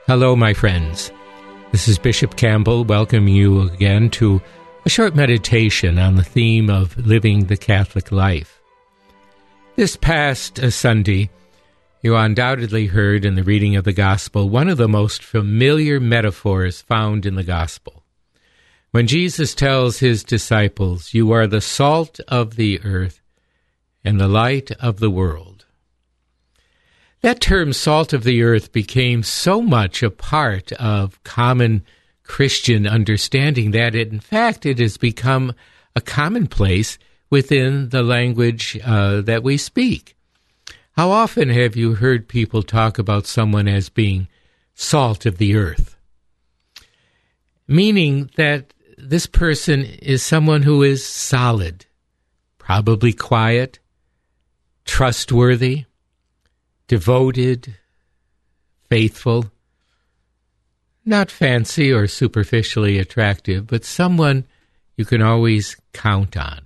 Hello, my friends. This is Bishop Campbell welcoming you again to a short meditation on the theme of living the Catholic life. This past Sunday, you undoubtedly heard in the reading of the Gospel one of the most familiar metaphors found in the Gospel. When Jesus tells his disciples, "You are the salt of the earth and the light of the world." That term, salt of the earth, became so much a part of common Christian understanding that, in fact, it has become a commonplace within the language that we speak. How often have you heard people talk about someone as being salt of the earth? Meaning that this person is someone who is solid, probably quiet, trustworthy, devoted, faithful, not fancy or superficially attractive, but someone you can always count on.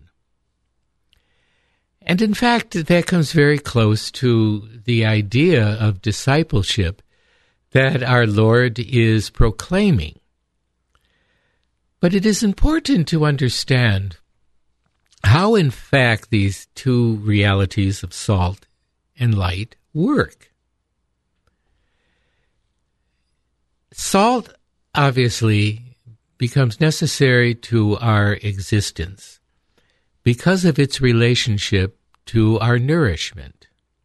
And in fact, that comes very close to the idea of discipleship that our Lord is proclaiming. But it is important to understand how, in fact, these two realities of salt and light work. Salt obviously becomes necessary to our existence because of its relationship to our nourishment.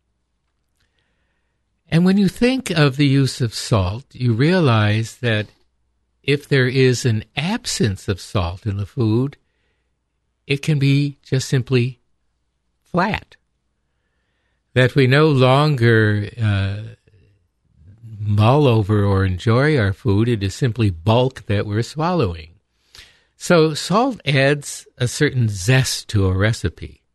And when you think of the use of salt, you realize that if there is an absence of salt in the food, it can be just simply flat. That we no longer mull over or enjoy our food. It is simply bulk that we're swallowing. So salt adds a certain zest to a recipe.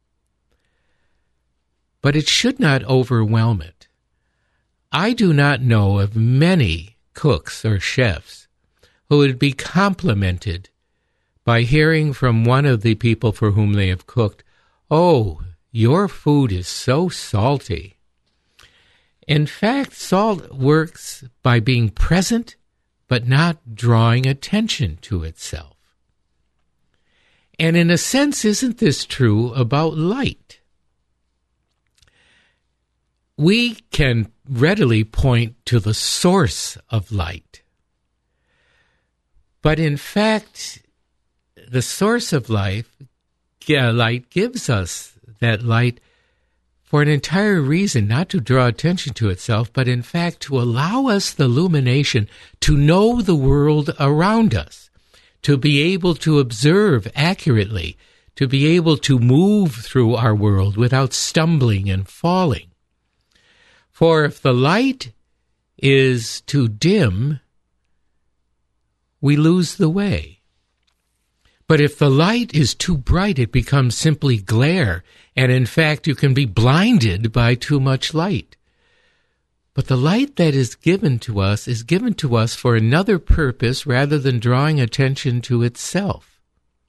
But it should not overwhelm it. I do not know of many cooks or chefs who would be complimented by hearing from one of the people for whom they have cooked, "Oh, your food is so salty." In fact, salt works by being present, but not drawing attention to itself. And in a sense, isn't this true about light? We can readily point to the source of light. But in fact, the source of light gives us that light for an entire reason, not to draw attention to itself, but in fact to allow us the illumination to know the world around us, to be able to observe accurately, to be able to move through our world without stumbling and falling. For if the light is too dim, we lose the way. But if the light is too bright, it becomes simply glare, and in fact you can be blinded by too much light. But the light that is given to us for another purpose rather than drawing attention to itself.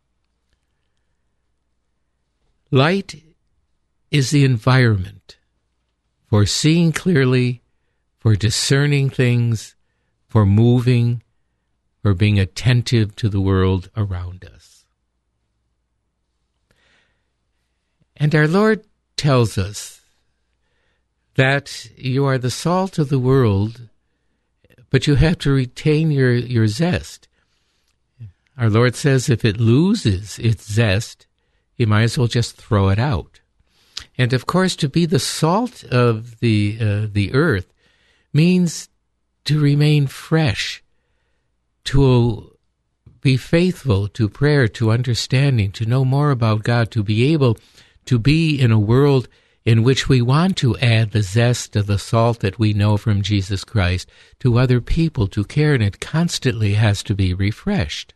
Light is the environment for seeing clearly, for discerning things, for moving, for being attentive to the world around us. And our Lord tells us that you are the salt of the world, but you have to retain your zest. Our Lord says if it loses its zest, you might as well just throw it out. And of course, to be the salt of the earth means to remain fresh, to be faithful to prayer, to understanding, to know more about God, to be able to be in a world in which we want to add the zest of the salt that we know from Jesus Christ to other people, to care, and it constantly has to be refreshed.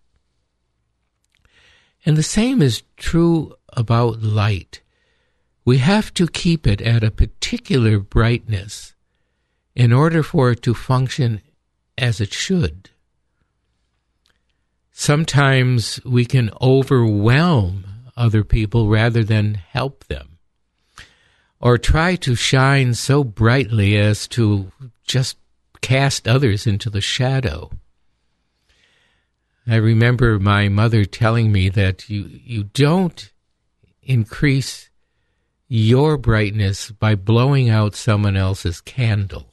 And the same is true about light. We have to keep it at a particular brightness in order for it to function as it should. Sometimes we can overwhelm other people rather than help them, or try to shine so brightly as to just cast others into the shadow. I remember my mother telling me that you don't increase your brightness by blowing out someone else's candle.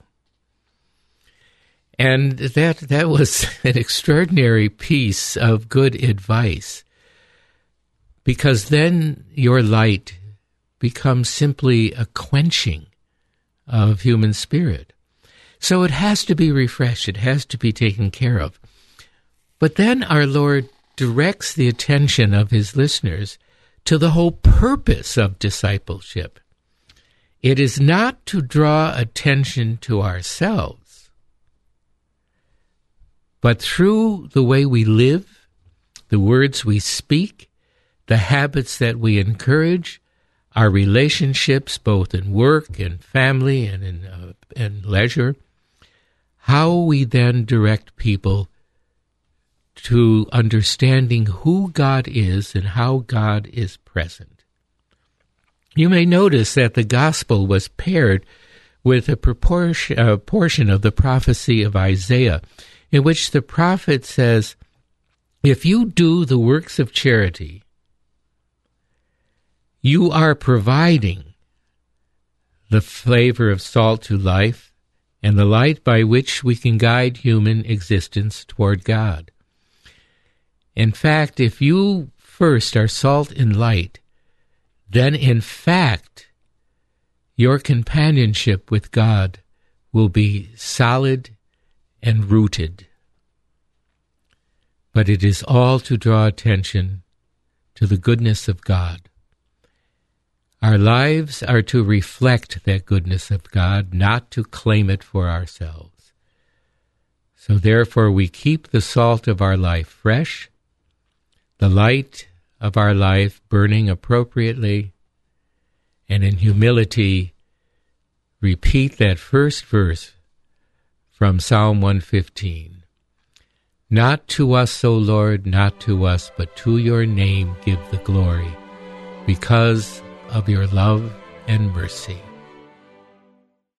And that was an extraordinary piece of good advice, because then your light becomes simply a quenching of human spirit. So it has to be refreshed. It has to be taken care of. But then our Lord directs the attention of his listeners to the whole purpose of discipleship. It is not to draw attention to ourselves, but through the way we live, the words we speak, the habits that we encourage, our relationships both in work and family and in leisure, how we then direct people to understanding who God is and how God is present. You may notice that the gospel was paired with a portion of the prophecy of Isaiah, in which the prophet says, if you do the works of charity, you are providing the flavor of salt to life and the light by which we can guide human existence toward God. In fact, if you first are salt and light, then in fact your companionship with God will be solid and rooted. But it is all to draw attention to the goodness of God. Our lives are to reflect that goodness of God, not to claim it for ourselves. So therefore we keep the salt of our life fresh, the light of our life burning appropriately, and in humility repeat that first verse from Psalm 115. Not to us, O Lord, not to us, but to your name give the glory, because of your love and mercy.